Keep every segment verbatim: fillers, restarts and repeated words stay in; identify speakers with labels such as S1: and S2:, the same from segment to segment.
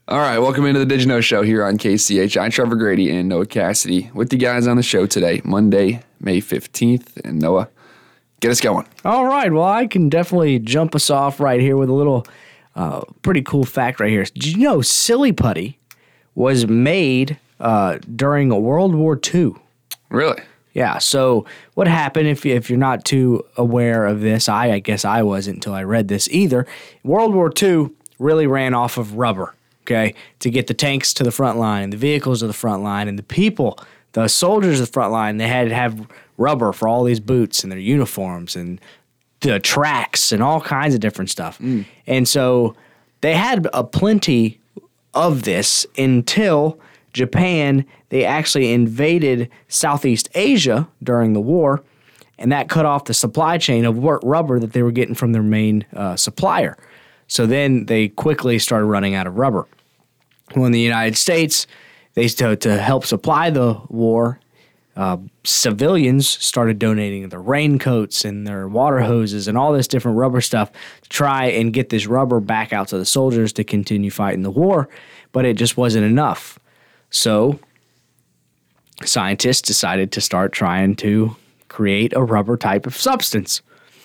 S1: All right, welcome into the Did You Know Show here on K C H I. Trevor Grady and Noah Cassidy with the guys on the show today, Monday, May fifteenth. And Noah, get us going.
S2: All right, well, I can definitely jump us off right here with a little uh, pretty cool fact right here. Did you know silly putty was made uh, during World War Two?
S1: Really?
S2: Yeah, so what happened, if, you, if you're not too aware of this, I, I guess I wasn't until I read this either. World War Two really ran off of rubber. Okay, to get the tanks to the front line and the vehicles to the front line and the people, the soldiers to the front line, they had to have rubber for all these boots and their uniforms and the tracks and all kinds of different stuff. Mm. And so they had a plenty of this until Japan, they actually invaded Southeast Asia during the war, and that cut off the supply chain of rubber that they were getting from their main uh, supplier. So then they quickly started running out of rubber. Well, in the United States, they to, to help supply the war, uh, civilians started donating their raincoats and their water hoses and all this different rubber stuff to try and get this rubber back out to the soldiers to continue fighting the war, but it just wasn't enough. So scientists decided to start trying to create a rubber type of substance.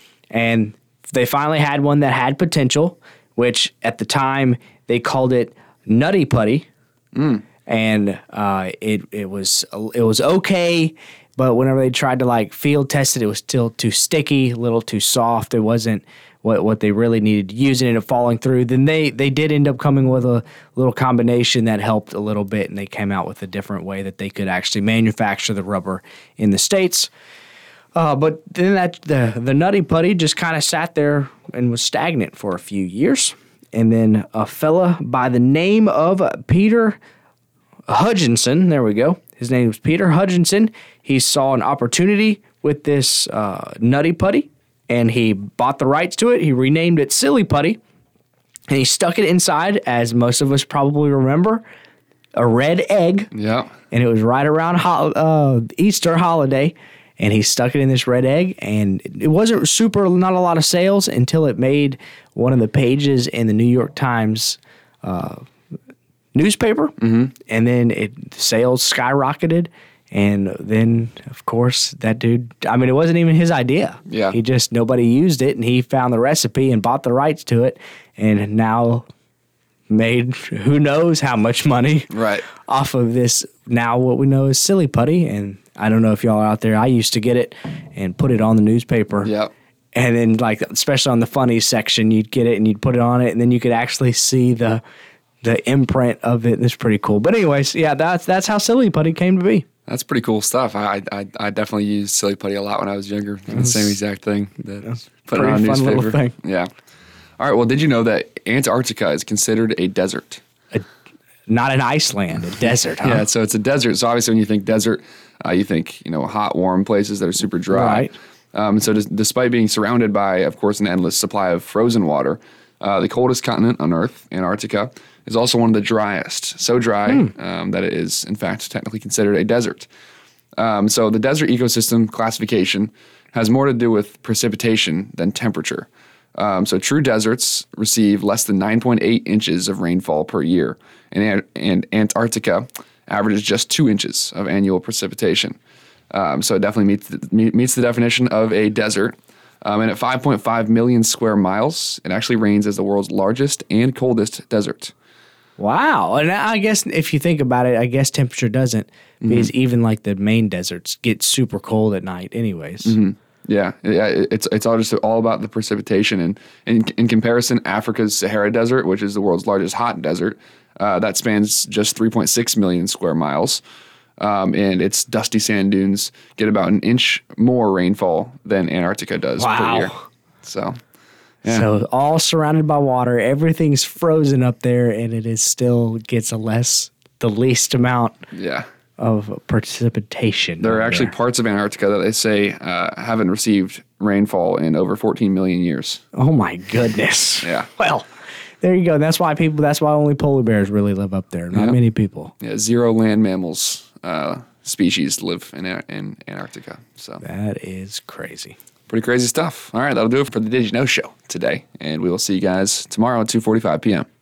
S2: And they finally had one that had potential, which at the time they called it Nutty Putty, mm. and uh, it it was it was okay, but whenever they tried to like field test it, it was still too sticky, a little too soft. It wasn't what what they really needed to use, and it ended up falling through. Then they they did end up coming with a little combination that helped a little bit, and they came out with a different way that they could actually manufacture the rubber in the States. Uh, but then that the the Nutty Putty just kind of sat there and was stagnant for a few years. And then a fella by the name of Peter Hutchinson, there we go. His name was Peter Hutchinson. He saw an opportunity with this uh, Nutty Putty, and he bought the rights to it. He renamed it Silly Putty, and he stuck it inside, as most of us probably remember, a red egg.
S1: Yeah.
S2: And it was right around ho- uh, Easter holiday. And he stuck it in this red egg, and it wasn't super, not a lot of sales until it made one of the pages in the New York Times uh, newspaper. Mm-hmm. And then it sales skyrocketed. And then, of course, that dude, I mean, it wasn't even his idea.
S1: Yeah.
S2: He just, nobody used it, and he found the recipe and bought the rights to it, and now made who knows how much money
S1: right.
S2: off of this, now what we know is Silly Putty. And I don't know if y'all are out there. I used to get it and put it on the newspaper.
S1: Yep.
S2: And then, like, especially on the funny section, you'd get it and you'd put it on it, and then you could actually see the the imprint of it. It's pretty cool. But anyways, yeah, that's that's how Silly Putty came to be.
S1: That's pretty cool stuff. I I, I definitely used Silly Putty a lot when I was younger. The same exact thing. That put it on a
S2: fun
S1: newspaper.
S2: Little thing.
S1: Yeah. All right. Well, did you know that Antarctica is considered a desert?
S2: A, not an Iceland, a desert, huh?
S1: Yeah. So it's a desert. So obviously, when you think desert, uh, you think you know hot, warm places that are super dry.
S2: Right.
S1: Um, so des- despite being surrounded by, of course, an endless supply of frozen water, uh, the coldest continent on Earth, Antarctica, is also one of the driest. So dry hmm. um, that it is, in fact, technically considered a desert. Um, so the desert ecosystem classification has more to do with precipitation than temperature. Um, so true deserts receive less than nine point eight inches of rainfall per year, and, and Antarctica averages just two inches of annual precipitation. Um, so it definitely meets the, meets the definition of a desert. Um, and at five point five million square miles, it actually reigns as the world's largest and coldest desert.
S2: Wow. And I guess if you think about it, I guess temperature doesn't, because mm-hmm. even like the main deserts get super cold at night anyways.
S1: Mm-hmm. Yeah, yeah, it's it's all just all about the precipitation. And in, in comparison, Africa's Sahara Desert, which is the world's largest hot desert, uh, that spans just three point six million square miles. Um, and its dusty sand dunes get about an inch more rainfall than Antarctica does
S2: wow.
S1: per year. So, yeah.
S2: So all surrounded by water, everything's frozen up there, and it is still gets a less, the least amount
S1: yeah.
S2: of precipitation.
S1: There are actually
S2: there.
S1: parts of Antarctica that they say uh, haven't received rainfall in over fourteen million years.
S2: Oh my goodness.
S1: Yeah.
S2: Well, there you go. That's why people. That's why only polar bears really live up there. Not
S1: yeah.
S2: many people.
S1: Yeah, zero land mammals uh, species live in in Antarctica. So
S2: that is crazy.
S1: Pretty crazy stuff. All right, that'll do it for the Did You Know Show today, and we will see you guys tomorrow at two forty-five p.m.